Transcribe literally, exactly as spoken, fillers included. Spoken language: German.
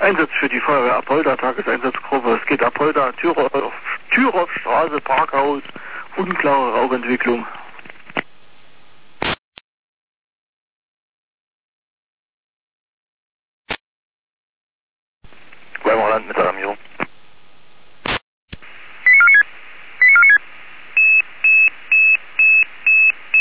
Einsatz für die Feuerwehr Apolda, Tageseinsatzgruppe. Es geht Apolda, Türow, Türowstraße, Parkhaus, unklare Rauchentwicklung. Weimarer Land mit Alarmierung.